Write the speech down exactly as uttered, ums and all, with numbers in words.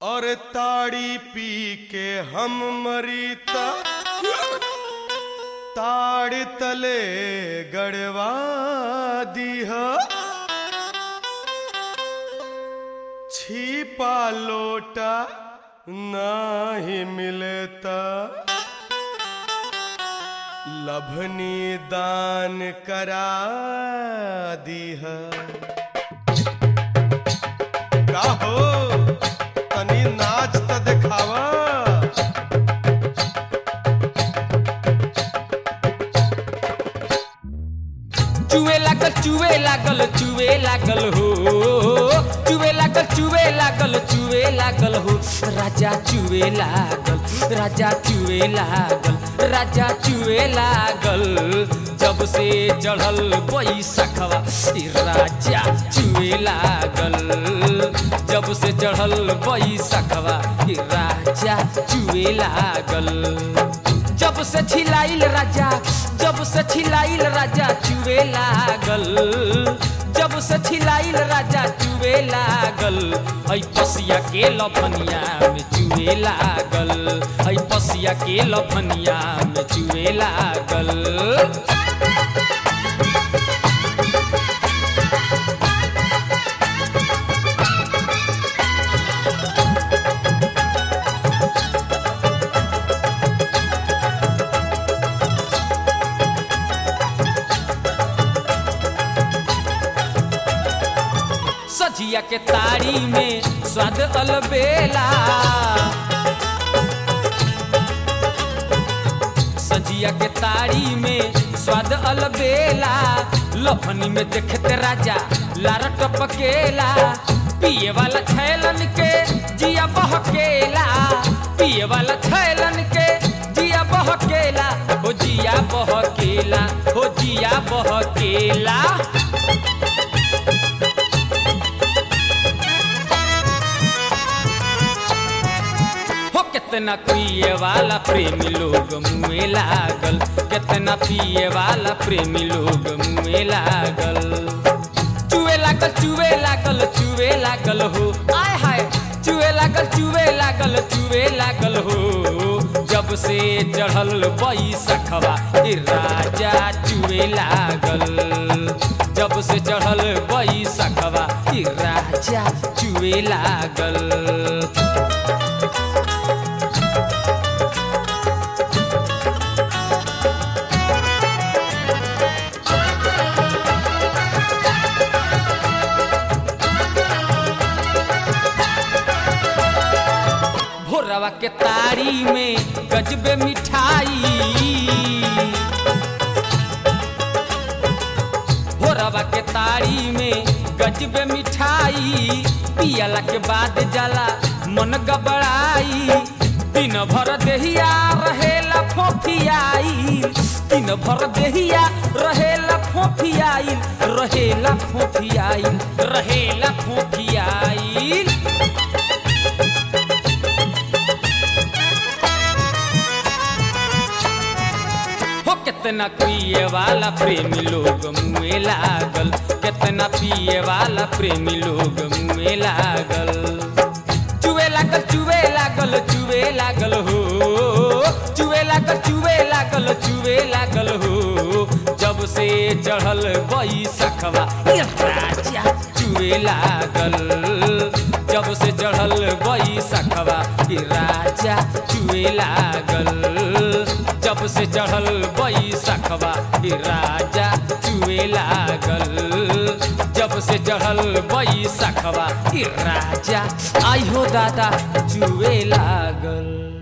और ताड़ी पी के हम मरीता ताड़ तले गड़वा दीह छिपा लोटा नहीं मिलता लभनी दान करा दीह का हो तनी नाच त दिखावा चुवे लागल चुवे लागल चुवे लागल हो चुवे लागल चुवे लागल चुवे लागल हो राजा चुवे लागल राजा चुवे लागल राजा चुवे लागल जब से चढ़ल बैसखवा राजा चुवे लागल जब से चढ़ल बैसखवा राजा चुवे लागल जब से छिलाइल राजा जब से छिलाइल राजा चुवे लागल जब से छिलाइल राजा चुवे लागल ऐ पसिया के लफनिया में चुवे लागल ऐ पसिया के लफनिया में चुवे लागल सजिया के तारी में स्वाद अलबेला सजिया के तारी में स्वाद अलबेला लफनी में देखते राजा लार टपकेला पिए वाला छैलन के जिया बहकेला पिए वाला छैलन के जिया बहकेला हो जिया बहकेला हो जिया बहकेला कितना पिए वाला प्रेमी लोग मुँह लागल कितना पिए वाला प्रेमी लोग मुँह लागल चुवे लागल चुवे लागल चुवे लागल हो आय हाय चुवे लागल चुवे लागल चुवे लागल हो जब से चढ़ल बैसखवा राजा चुवे लागल जब से चढ़ल बैसखवा राजा चुवे लागल भोरवा के तारी में गजबे मिठाई भोरवा के तारी में गजबे मिठाई पियला के बाद जाला मन गबड़ाई दिन भर देहिया रहेला फोफियाई दिन भर देहिया रहेला फोफियाई रहेला फोफियाई रहेला फोफियाई कितना पिए वाला प्रेमी लोग मुँह लागल कितना पिए वाला प्रेमी लोग मुँह लागल चुवे लागल चुवे लागल चुवे लागल हो चुवे लागल चुवे लागल चुवे लागल हो जब से चढ़ल बैसखवा राजा चुवे लागल जब से चढ़ल बैसखवा राजा चुवे लागल जब से चढ़ल बैसखवा राजा चुवे लागल जब से चढ़ल बैसखवा राजा आई हो दादा चुवे लागल।